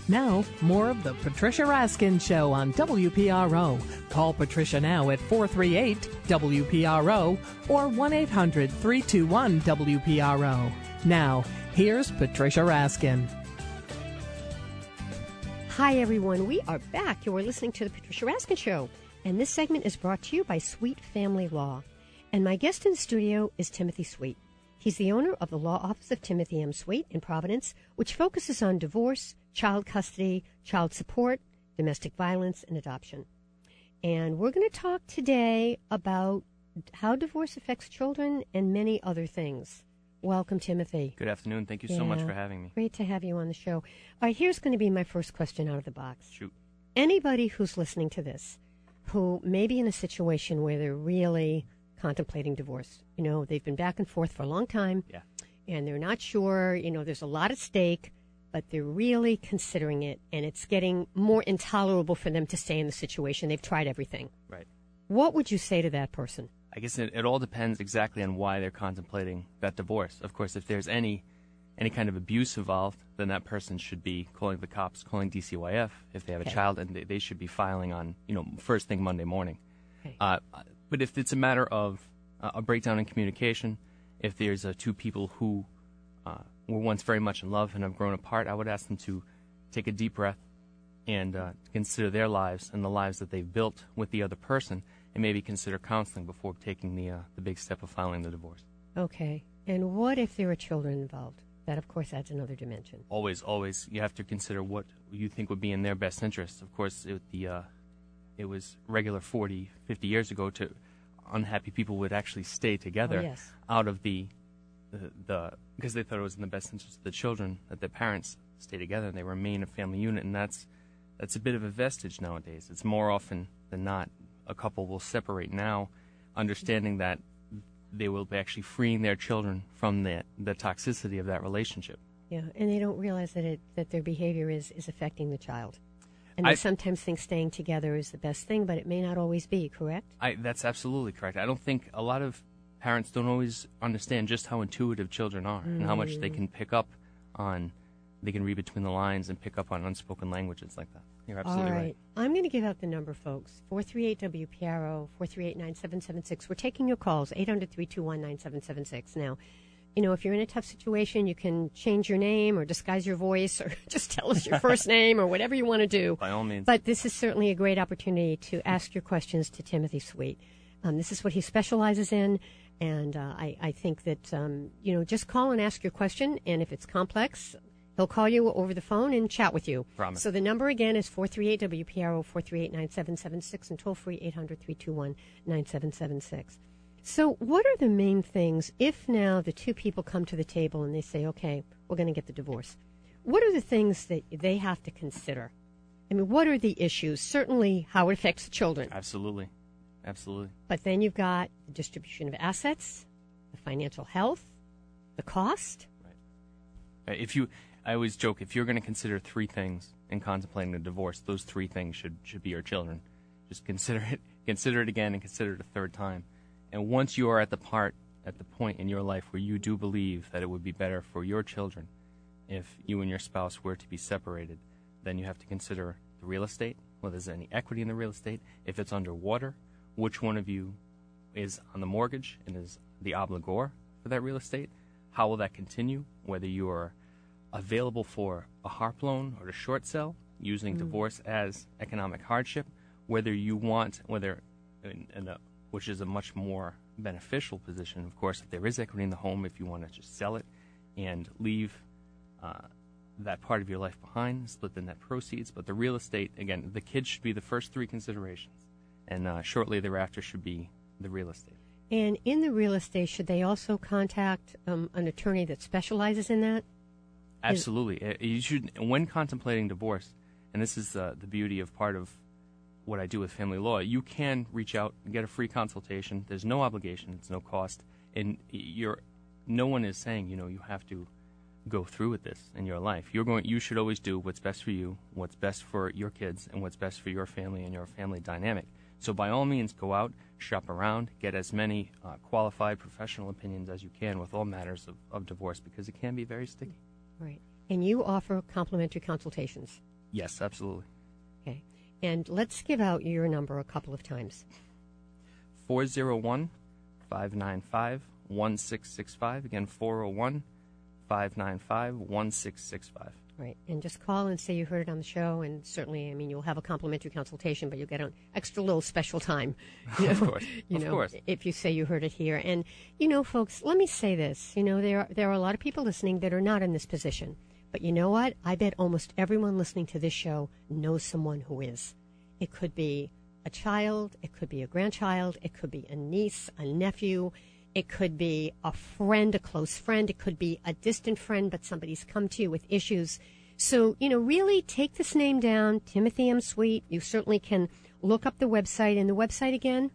Now, more of the Patricia Raskin Show on WPRO. Call Patricia now at 438-WPRO or 1-800-321-WPRO. Now, here's Patricia Raskin. Hi, everyone. We are back. You are listening to the Patricia Raskin Show, and this segment is brought to you by Sweet Family Law. And my guest in the studio is Timothy Sweet. He's the owner of the Law Office of Timothy M. Sweet in Providence, which focuses on divorce, child custody, child support, domestic violence, and adoption. And we're going to talk today about how divorce affects children and many other things. Welcome, Timothy. Good afternoon. Thank you so much for having me. Great to have you on the show. All right, here's going to be my first question out of the box. Shoot. Anybody who's listening to this who may be in a situation where they're really contemplating divorce, you know, they've been back and forth for a long time, and they're not sure, you know, there's a lot at stake, but they're really considering it, and it's getting more intolerable for them to stay in the situation. They've tried everything. Right. What would you say to that person? I guess it all depends exactly on why they're contemplating that divorce. Of course, if there's any kind of abuse involved, then that person should be calling the cops, calling DCYF if they have a child, and they should be filing on, you know, first thing Monday morning. Okay. But if it's a matter of a breakdown in communication, if there's two people who were once very much in love and have grown apart, I would ask them to take a deep breath and consider their lives and the lives that they've built with the other person, and maybe consider counseling before taking the big step of filing the divorce. Okay. And what if there are children involved? That, of course, adds another dimension. Always. You have to consider what you think would be in their best interest. Of course, it was regular 40, 50 years ago to unhappy people would actually stay together out of the because they thought it was in the best interest of the children that their parents stay together and they remain a family unit, and that's a bit of a vestige nowadays. It's more often than not a couple will separate now, understanding that they will be actually freeing their children from the toxicity of that relationship. Yeah, and they don't realize that their behavior is affecting the child. And they sometimes think staying together is the best thing, but it may not always be, correct? That's absolutely correct. I don't think a lot of parents don't always understand just how intuitive children are and how much they can pick up on, they can read between the lines and pick up on unspoken languages like that. You're absolutely right. I'm going to give out the number, folks. 438-WPRO, 438-9776. We're taking your calls, 800-321-9776. Now, you know, if you're in a tough situation, you can change your name or disguise your voice or just tell us your first name or whatever you want to do. By all means. But this is certainly a great opportunity to ask your questions to Timothy Sweet. This is what he specializes in, and I think that, you know, just call and ask your question, and if it's complex, he'll call you over the phone and chat with you. Promise. So the number again is 438-WPRO, 438-9776, and toll-free 800-321-9776. So what are the main things, if now the two people come to the table and they say, okay, we're going to get the divorce, what are the things that they have to consider? I mean, what are the issues? Certainly how it affects the children. Absolutely. But then you've got the distribution of assets, the financial health, the cost. Right. I always joke, if you're going to consider three things in contemplating a divorce, those three things should be your children. Just consider it again, and consider it a third time. And once you are at the point in your life where you do believe that it would be better for your children if you and your spouse were to be separated, then you have to consider the real estate, whether there's any equity in the real estate, if it's underwater, which one of you is on the mortgage and is the obligor for that real estate, how will that continue, whether you are available for a HARP loan or to short sell, using divorce as economic hardship, whether you want, which is a much more beneficial position, of course, if there is equity in the home, if you want to just sell it and leave that part of your life behind, split the net proceeds. But the real estate, again, the kids should be the first three considerations, and shortly thereafter should be the real estate. And in the real estate, should they also contact an attorney that specializes in that? Absolutely. You should, when contemplating divorce, and this is the beauty of part of what I do with family law, you can reach out and get a free consultation. There's no obligation. It's no cost. And no one is saying, you have to go through with this in your life. You should always do what's best for you, what's best for your kids, and what's best for your family and your family dynamic. So by all means, go out, shop around, get as many qualified professional opinions as you can with all matters of divorce, because it can be very sticky. Right. And you offer complimentary consultations. Yes, absolutely. Okay. And let's give out your number a couple of times. 401-595-1665. Again, 401-595-1665. Right. And just call and say you heard it on the show. And certainly, I mean, you'll have a complimentary consultation, but you'll get an extra little special time. Of course. Of course. If you say you heard it here. And, you know, folks, let me say this. You know, there are a lot of people listening that are not in this position. But you know what? I bet almost everyone listening to this show knows someone who is. It could be a child. It could be a grandchild. It could be a niece, a nephew. It could be a friend, a close friend. It could be a distant friend, but somebody's come to you with issues. So, you know, really take this name down, Timothy M. Sweet. You certainly can look up the website. And the website again?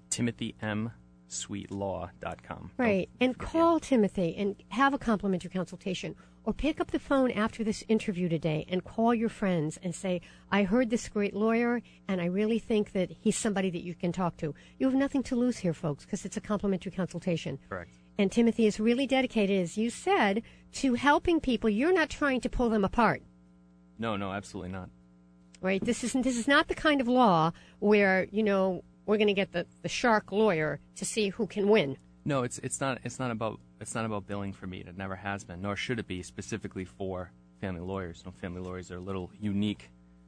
TimothyMSweetLaw.com. Right. And call Timothy and have a complimentary consultation. Or pick up the phone after this interview today and call your friends and say, I heard this great lawyer, and I really think that he's somebody that you can talk to. You have nothing to lose here, folks, because it's a complimentary consultation. Correct. And Timothy is really dedicated, as you said, to helping people. You're not trying to pull them apart. No, absolutely not. Right? This is not the kind of law where, you know, we're going to get the shark lawyer to see who can win. No, it's not about billing for meat. It never has been, nor should it be specifically for family lawyers. You know, family lawyers are a little unique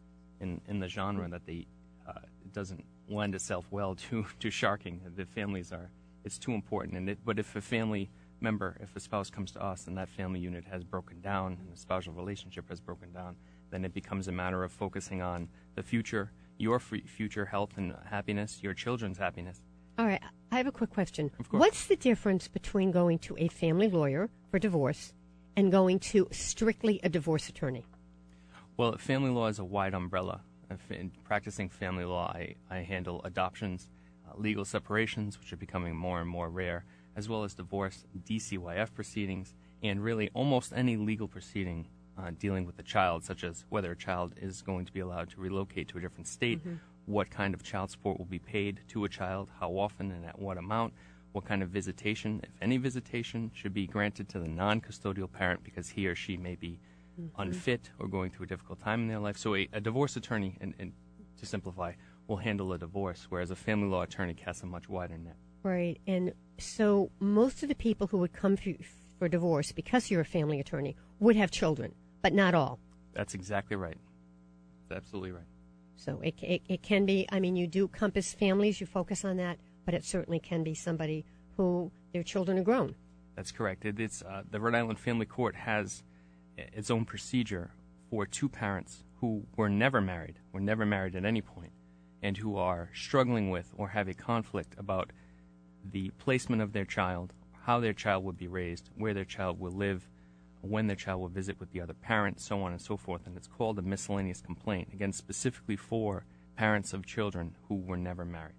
in the genre that it doesn't lend itself well to sharking. The families are, it's too important. But if a family member, if a spouse comes to us and that family unit has broken down and the spousal relationship has broken down, then it becomes a matter of focusing on the future, your future health and happiness, your children's happiness. All right, I have a quick question. Of course. What's the difference between going to a family lawyer for divorce and going to strictly a divorce attorney? Well, family law is a wide umbrella. In practicing family law, I handle adoptions, legal separations, which are becoming more and more rare, as well as divorce, DCYF proceedings, and really almost any legal proceeding dealing with a child, such as whether a child is going to be allowed to relocate to a different state, what kind of child support will be paid to a child, how often and at what amount, what kind of visitation, if any visitation, should be granted to the non-custodial parent because he or she may be unfit or going through a difficult time in their life. So a divorce attorney, and to simplify, will handle a divorce, whereas a family law attorney casts a much wider net. Right, and so most of the people who would come for divorce, because you're a family attorney, would have children, but not all. That's exactly right. That's absolutely right. So it can be, I mean, you do compass families, you focus on that, but it certainly can be somebody who their children are grown. That's correct. It's the Rhode Island Family Court has its own procedure for two parents who were never married at any point, and who are struggling with or have a conflict about the placement of their child, how their child would be raised, where their child will live, when their child will visit with the other parent, so on and so forth. And it's called a miscellaneous complaint, again, specifically for parents of children who were never married.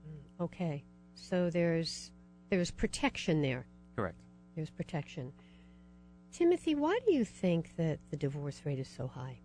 Okay. So there's protection there. Correct. There's protection. Timothy, why do you think that the divorce rate is so high?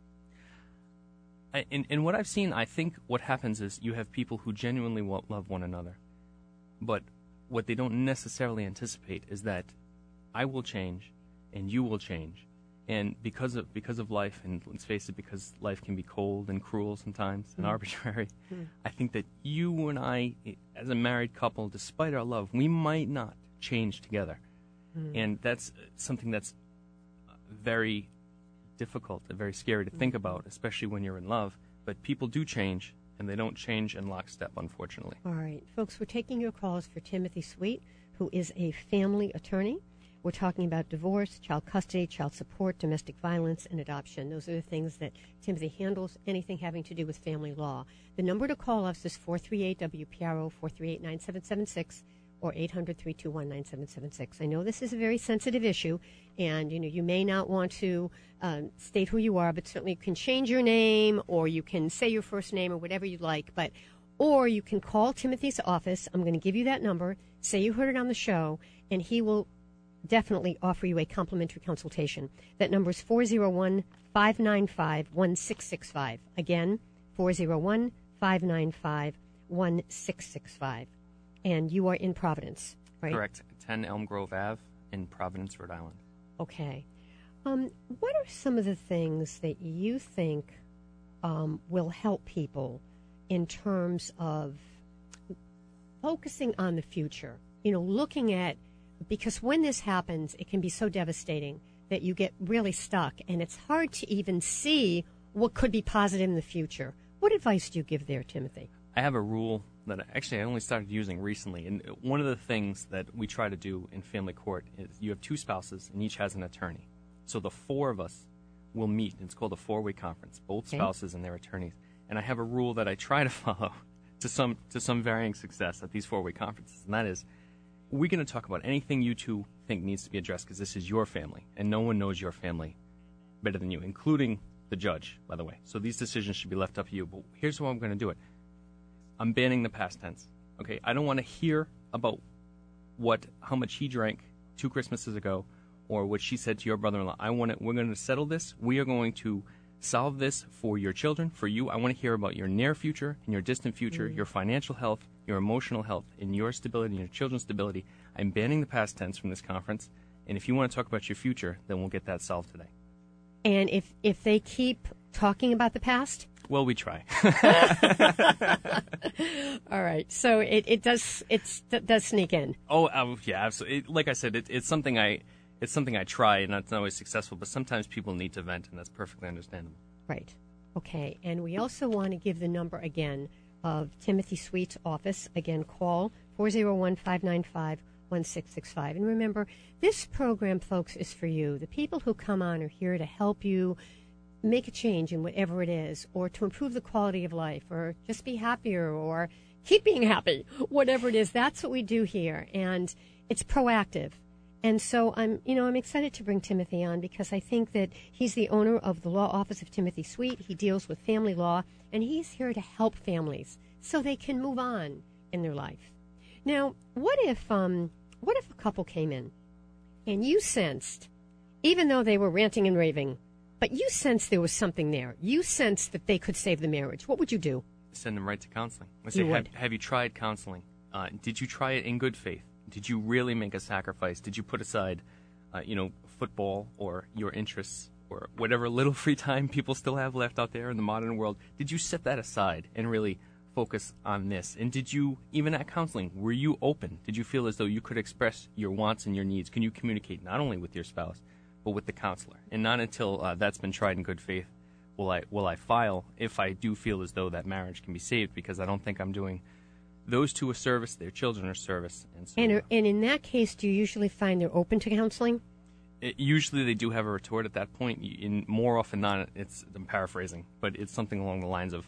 In what I've seen, I think what happens is you have people who genuinely love one another. But what they don't necessarily anticipate is that I will change and you will change. And because of life, and let's face it, because life can be cold and cruel sometimes and arbitrary, I think that you and I, as a married couple, despite our love, we might not change together. And that's something that's very difficult and very scary to think about, especially when you're in love. But people do change, and they don't change in lockstep, unfortunately. All right. Folks, we're taking your calls for Timothy Sweet, who is a family attorney. We're talking about divorce, child custody, child support, domestic violence, and adoption. Those are the things that Timothy handles, anything having to do with family law. The number to call us is 438-WPRO, 438-9776, or 800-321-9776. I know this is a very sensitive issue, and you may not want to state who you are, but certainly you can change your name, or you can say your first name, or whatever you'd like. Or you can call Timothy's office. I'm going to give you that number. Say you heard it on the show, and he will definitely offer you a complimentary consultation. That number is 401-595-1665. Again, 401-595-1665. And you are in Providence, right? Correct. 10 Elm Grove Ave in Providence, Rhode Island. Okay. What are some of the things that you think will help people in terms of focusing on the future, looking at, because when this happens, it can be so devastating that you get really stuck, and it's hard to even see what could be positive in the future. What advice do you give there, Timothy? I have a rule that I only started using recently, and one of the things that we try to do in family court is you have two spouses, and each has an attorney. So the four of us will meet. It's called a four-way conference, both spouses and their attorneys. And I have a rule that I try to follow to some varying success at these four-way conferences, and that is, we're going to talk about anything you two think needs to be addressed because this is your family, and no one knows your family better than you, including the judge, by the way. So these decisions should be left up to you. But here's how I'm going to do it. I'm banning the past tense. Okay, I don't want to hear about how much he drank 2 Christmases ago, or what she said to your brother-in-law. We're going to settle this. We are going to solve this for your children, for you. I want to hear about your near future and your distant future, your financial health, your emotional health, and your stability and your children's stability. I'm banning the past tense from this conference. And if you want to talk about your future, then we'll get that solved today. And if they keep talking about the past? Well, we try. All right. So it does sneak in. Oh, yeah, absolutely. Like I said, it's something I try, and it's not always successful. But sometimes people need to vent, and that's perfectly understandable. Right. Okay. And we also want to give the number again of Timothy Sweet's office. Again, call 401-595-1665. And remember, this program, folks, is for you. The people who come on are here to help you make a change in whatever it is, or to improve the quality of life, or just be happier, or keep being happy, whatever it is. That's what we do here, and it's proactive. And so I'm excited to bring Timothy on because I think that he's the owner of the law office of Timothy Sweet. He deals with family law, and he's here to help families so they can move on in their life. Now, what if a couple came in and you sensed, even though they were ranting and raving, but you sensed there was something there. You sensed that they could save the marriage. What would you do? Send them right to counseling. I say, have you tried counseling? Did you try it in good faith? Did you really make a sacrifice? Did you put aside, football or your interests or whatever little free time people still have left out there in the modern world? Did you set that aside and really focus on this? And did you, even at counseling, were you open? Did you feel as though you could express your wants and your needs? Can you communicate not only with your spouse, but with the counselor? And not until that's been tried in good faith will I file, if I do feel as though that marriage can be saved, because I don't think I'm doing those two a service, their children a service. And, so, and in that case, do you usually find they're open to counseling? Usually they do have a retort at that point. More often than not, I'm paraphrasing, but it's something along the lines of,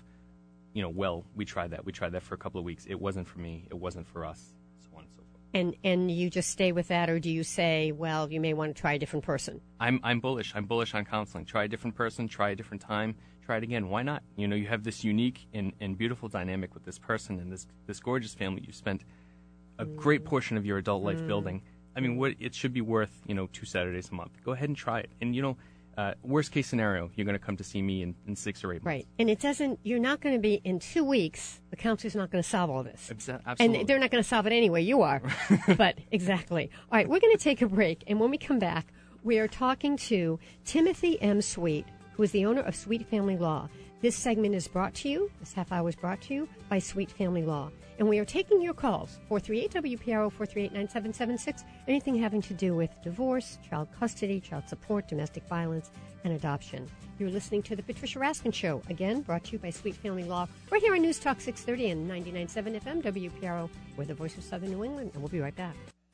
we tried that. We tried that for a couple of weeks. It wasn't for me. It wasn't for us. So on and so forth. And you just stay with that, or do you say, well, you may want to try a different person? I'm bullish. I'm bullish on counseling. Try a different person. Try a different time. Try it again. Why not? You have this unique and beautiful dynamic with this person and this gorgeous family you spent a great portion of your adult life building. I mean, it should be worth 2 Saturdays a month. Go ahead and try it. And worst case scenario, you're going to come to see me in 6 or 8 months. Right. And you're not going to be in 2 weeks. The counselor's not going to solve all this. Absolutely. And they're not going to solve it anyway. You are. But exactly. All right. We're going to take a break. And when we come back, we are talking to Timothy M. Sweet, who is the owner of Sweet Family Law. This segment is brought to you, this half hour is brought to you by Sweet Family Law. And we are taking your calls, 438-WPRO, 438-9776, anything having to do with divorce, child custody, child support, domestic violence, and adoption. You're listening to The Patricia Raskin Show, again, brought to you by Sweet Family Law, right here on News Talk 630 and 99.7 FM, WPRO. We're the voice of Southern New England, and we'll be right back.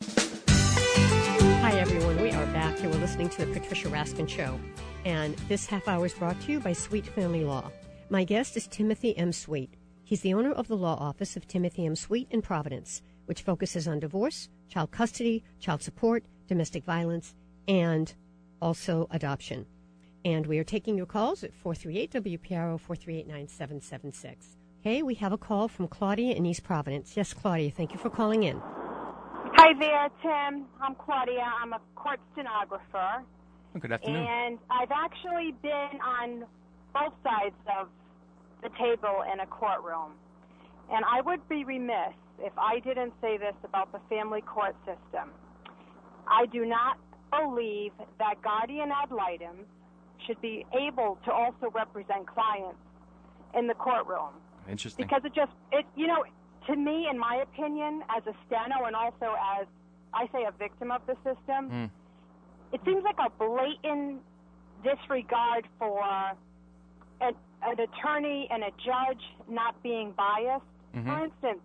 Hi, everyone. We are back. You were listening to The Patricia Raskin Show. And this half hour is brought to you by Sweet Family Law. My guest is Timothy M. Sweet. He's the owner of the law office of Timothy M. Sweet in Providence, which focuses on divorce, child custody, child support, domestic violence, and also adoption. And we are taking your calls at 438-WPRO, 438-9776. Okay, we have a call from Claudia in East Providence. Yes, Claudia, thank you for calling in. Hi there, Tim. I'm Claudia. I'm a court stenographer. Good afternoon. And I've actually been on both sides of the table in a courtroom. And I would be remiss if I didn't say this about the family court system. I do not believe that guardian ad litem should be able to also represent clients in the courtroom. Interesting. Because to me, in my opinion, as a steno and also as, I say, a victim of the system, it seems like a blatant disregard for an attorney and a judge not being biased. For instance,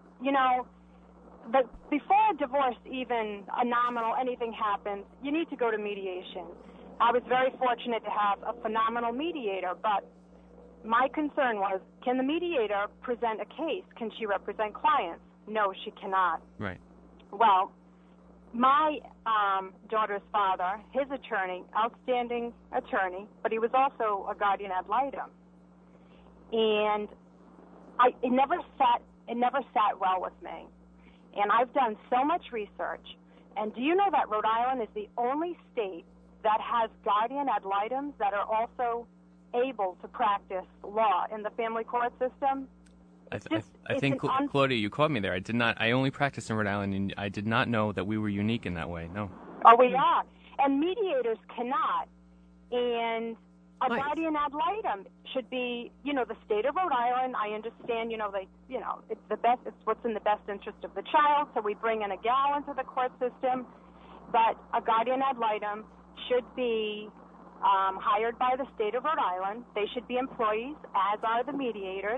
but before a divorce, even a nominal, anything happens, you need to go to mediation. I was very fortunate to have a phenomenal mediator, but my concern was, can the mediator present a case? Can she represent clients? No, she cannot. Right. Well, my daughter's father, his attorney, outstanding attorney, but he was also a guardian ad litem. And it never sat well with me. And I've done so much research. And do you know that Rhode Island is the only state that has guardian ad litems that are also able to practice law in the family court system? I think, Claudia, you caught me there. I only practiced in Rhode Island, and I did not know that we were unique in that way. No. Oh, we are. And mediators cannot. And a guardian ad litem should be, the state of Rhode Island. I understand, it's the best. It's what's in the best interest of the child. So we bring in a gal into the court system. But a guardian ad litem should be hired by the state of Rhode Island. They should be employees, as are the mediators.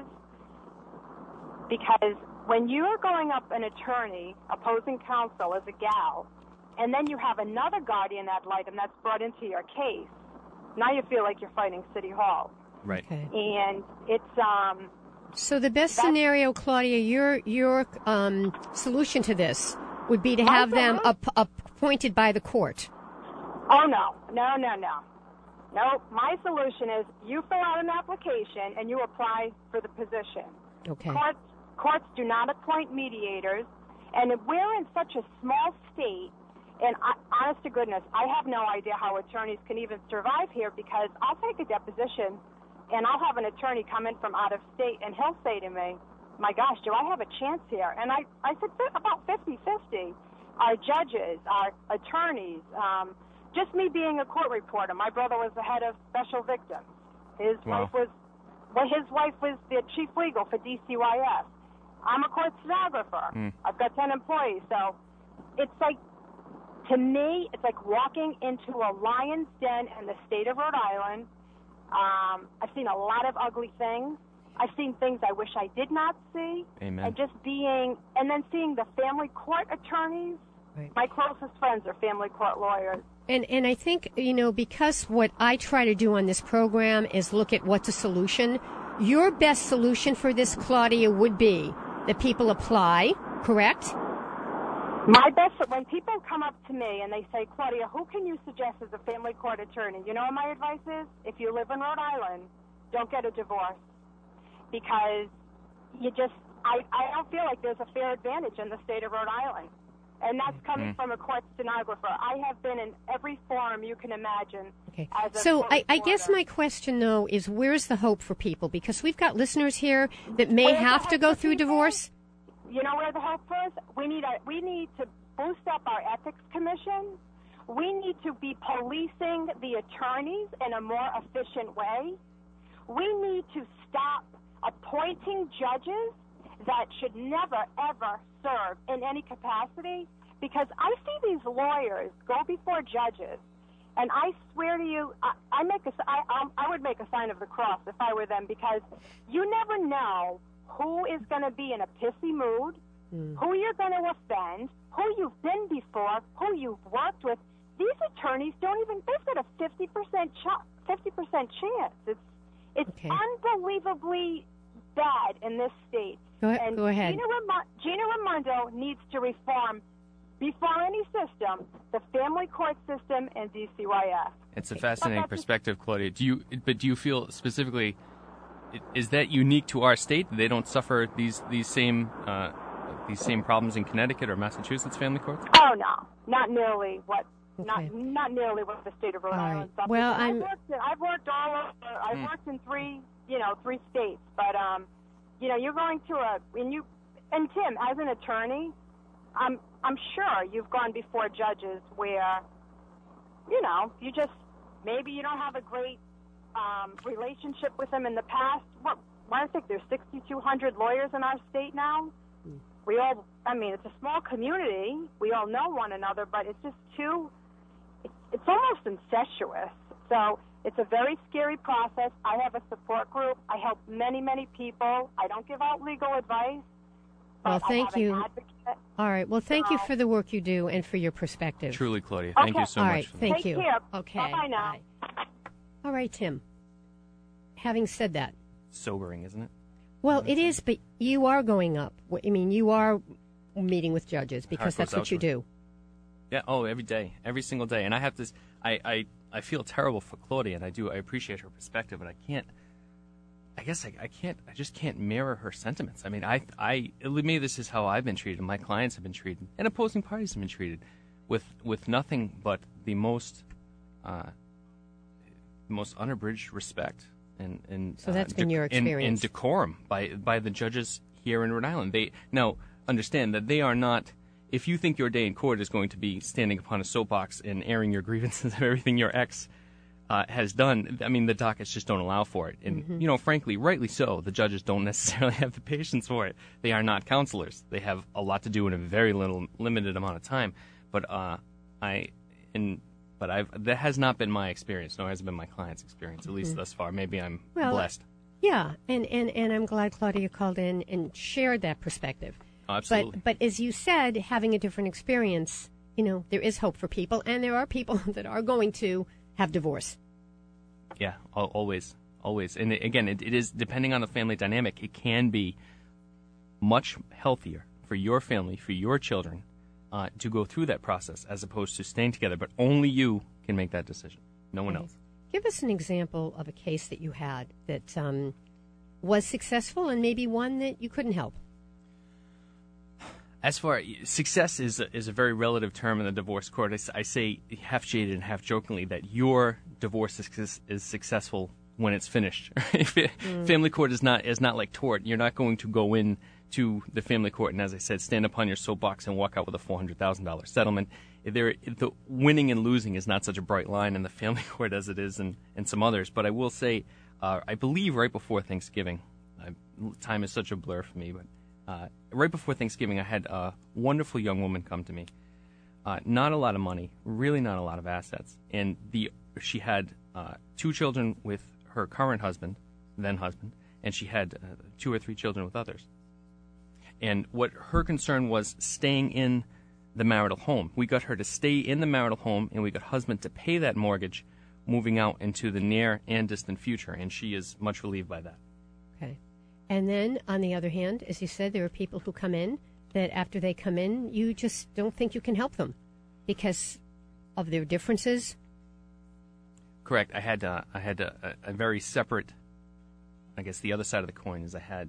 Because when you're going up an attorney, opposing counsel as a gal, and then you have another guardian ad litem that's brought into your case, now you feel like you're fighting City Hall. Right. Okay. And it's So the best scenario, Claudia, your solution to this would be to have them appointed by the court. Oh, no. No, my solution is you fill out an application and you apply for the position. Okay. Courts do not appoint mediators, and we're in such a small state, and honest to goodness, I have no idea how attorneys can even survive here, because I'll take a deposition, and I'll have an attorney come in from out of state, and he'll say to me, my gosh, do I have a chance here? And I said about 50-50. Our judges, our attorneys, just me being a court reporter. My brother was the head of special victims. His wife was the chief legal for DCYS. I'm a court stenographer. I've got 10 employees. So it's like, to me, it's like walking into a lion's den in the state of Rhode Island. I've seen a lot of ugly things. I've seen things I wish I did not see. Amen. And then seeing the family court attorneys. Right. My closest friends are family court lawyers. And I think, because what I try to do on this program is look at what's a solution, your best solution for this, Claudia, would be that people apply, correct? When people come up to me and they say, Claudia, who can you suggest as a family court attorney? You know what my advice is? If you live in Rhode Island, don't get a divorce. Because I don't feel like there's a fair advantage in the state of Rhode Island. And that's coming from a court stenographer. I have been in every forum you can imagine. Okay. So I guess my question, though, is where's the hope for people? Because we've got listeners here that may have to go through divorce. You know where the hope is? We need to boost up our ethics commission. We need to be policing the attorneys in a more efficient way. We need to stop appointing judges that should never, ever serve in any capacity, because I see these lawyers go before judges, and I swear to you, I would make a sign of the cross if I were them, because you never know who is going to be in a pissy mood, who you're going to offend, who you've been before, who you've worked with. These attorneys they've got a 50% chance. It's okay. Unbelievably bad in this state. Go ahead. Gina Raimondo needs to reform, before any system, the family court system and DCYS. It's a fascinating perspective, Claudia. Do you feel specifically, is that unique to our state? They don't suffer these same problems in Connecticut or Massachusetts family courts? Oh no, not nearly what. Okay. Not nearly what the state of Rhode Island suffers. Well, I've worked all over. I've worked in three states, but you're going to and Tim, as an attorney, I'm sure you've gone before judges where, maybe you don't have a great relationship with them in the past. I think there's 6,200 lawyers in our state now. We all, it's a small community. We all know one another, but it's just it's almost incestuous. So it's a very scary process. I have a support group. I help many, many people. I don't give out legal advice. Well, thank you. Advocate. All right. Well, thank you for the work you do and for your perspective. Truly, Claudia. Thank you so All much. right. For Thank Take you. care. Okay. Bye-bye now. Bye. All right, Tim. Having said that, Sobering, isn't it? well, it is, but you are going up. You are meeting with judges because Heart that's goes what you out to do. Yeah. Oh, every day, every single day. And I have this. I feel terrible for Claudia, and I appreciate her perspective, but I can't. I guess I can't. I just can't mirror her sentiments. Maybe this is how I've been treated. My clients have been treated, and opposing parties have been treated, with nothing but the most unabridged respect and So that's been your experience. and decorum by the judges here in Rhode Island. They now understand that they are not. If you think your day in court is going to be standing upon a soapbox and airing your grievances of everything your ex has done, the dockets just don't allow for it. And, frankly, rightly so, the judges don't necessarily have the patience for it. They are not counselors. They have a lot to do in a very limited amount of time. But that has not been my experience, nor has it been my client's experience, at least thus far. Maybe I'm blessed. Yeah, and I'm glad Claudia called in and shared that perspective. Oh, absolutely. But as you said, having a different experience, there is hope for people, and there are people that are going to have divorce. Yeah, always. And again, it is, depending on the family dynamic, it can be much healthier for your family, for your children, to go through that process as opposed to staying together. But only you can make that decision. No one else. Give us an example of a case that you had that was successful and maybe one that you couldn't help. As far as success is a very relative term in the divorce court. I say half jaded and half jokingly that your divorce is successful when it's finished. Family court is not like tort. You're not going to go in to the family court and, as I said, stand upon your soapbox and walk out with a $400,000 settlement. The winning and losing is not such a bright line in the family court as it is in some others. But I will say, I believe right before Thanksgiving, time is such a blur for me, but right before Thanksgiving, I had a wonderful young woman come to me. Not a lot of money, really not a lot of assets. And she had 2 children with her current husband, and she had 2 or 3 children with others. And what her concern was staying in the marital home. We got her to stay in the marital home, and we got husband to pay that mortgage moving out into the near and distant future. And she is much relieved by that. Okay. And then, on the other hand, as you said, there are people who come in that after they come in, you just don't think you can help them because of their differences. Correct. I had a very separate. I guess the other side of the coin is I had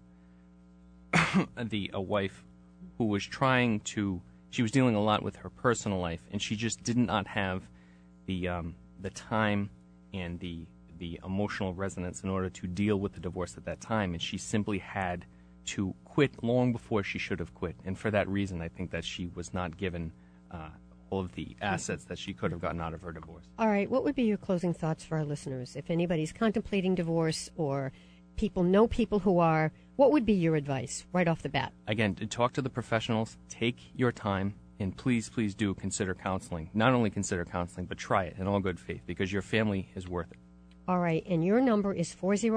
a wife who was trying to. She was dealing a lot with her personal life, and she just did not have the time and the emotional resonance in order to deal with the divorce at that time, and she simply had to quit long before she should have quit. And for that reason, I think that she was not given all of the assets that she could have gotten out of her divorce. All right. What would be your closing thoughts for our listeners? If anybody's contemplating divorce or people know people who are, what would be your advice right off the bat? Again, to talk to the professionals, take your time, and please, please do consider counseling. Not only consider counseling, but try it in all good faith because your family is worth it. All right. And your number is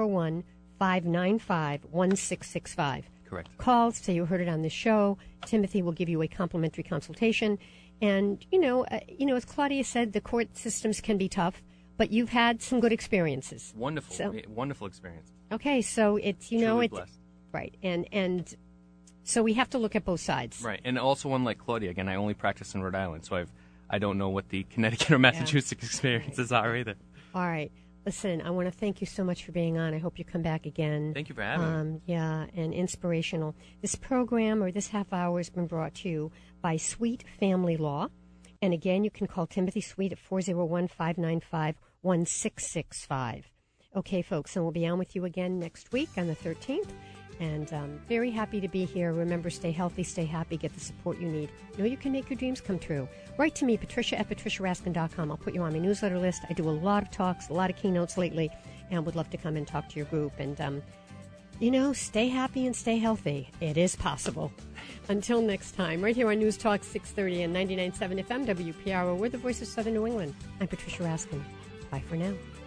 401-595-1665. Correct. Call, say you heard it on the show. Timothy will give you a complimentary consultation. And, as Claudia said, the court systems can be tough, but you've had some good experiences. Wonderful experience. Okay, so it's, Truly it's blessed. Right. And so we have to look at both sides. Right. And also, unlike Claudia, again, I only practice in Rhode Island, so I don't know what the Connecticut or Massachusetts experiences are either. All right. Listen, I want to thank you so much for being on. I hope you come back again. Thank you for having me. Yeah, and inspirational. This program or this half hour has been brought to you by Sweet Family Law. And again, you can call Timothy Sweet at 401-595-1665. Okay, folks, and we'll be on with you again next week on the 13th. And very happy to be here. Remember, stay healthy, stay happy, get the support you need. Know you can make your dreams come true. Write to me, Patricia at patriciaraskin.com. I'll put you on my newsletter list. I do a lot of talks, a lot of keynotes lately, and would love to come and talk to your group. And stay happy and stay healthy. It is possible. Until next time, right here on News Talk 630 and 99.7 FM WPRO, we're the voice of Southern New England. I'm Patricia Raskin. Bye for now.